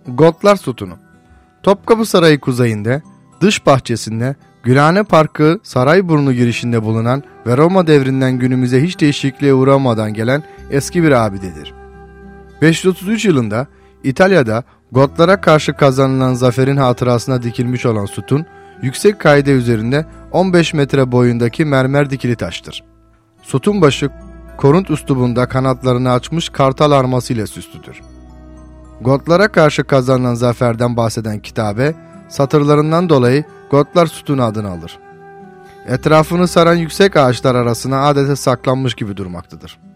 Gotlar Sütunu. Topkapı Sarayı kuzeyinde, dış bahçesinde, Gülhane Parkı Sarayburnu girişinde bulunan ve Roma devrinden günümüze hiç değişikliğe uğramadan gelen eski bir abidedir. 533 yılında İtalya'da Gotlara karşı kazanılan zaferin hatırasına dikilmiş olan sütun, yüksek kaide üzerinde 15 metre boyundaki mermer dikili taştır. Sütun başı Korint üslubunda kanatlarını açmış kartal arması ile süslüdür. Gotlara karşı kazanılan zaferden bahseden kitabe, satırlarından dolayı Gotlar Sütunu adını alır. Etrafını saran yüksek ağaçlar arasına adeta saklanmış gibi durmaktadır.